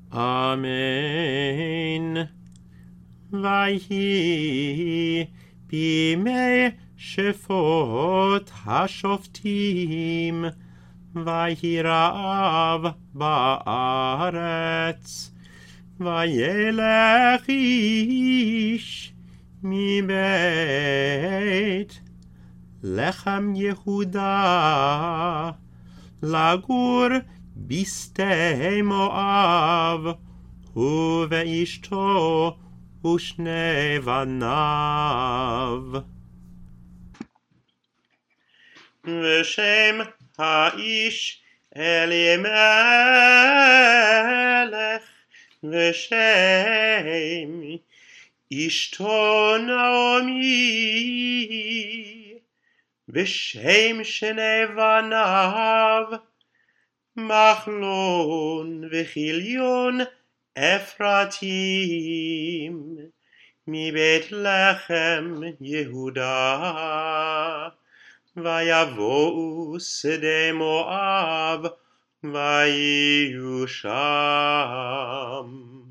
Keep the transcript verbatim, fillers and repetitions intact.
אמן. ויהי בימי שפוט השופטים, ויהי רעב בארץ, וילך איש מבית לחם יהודה לגור בשדה מואב, הוא ואשתו ושני בניו. ושם האיש אלימלך, ושם אשתו נעמי, ושם שני בניו מחלון וכיליון אפרתים, מבית לחם יהודה. ויבואו שדה מואב ויהיו שם.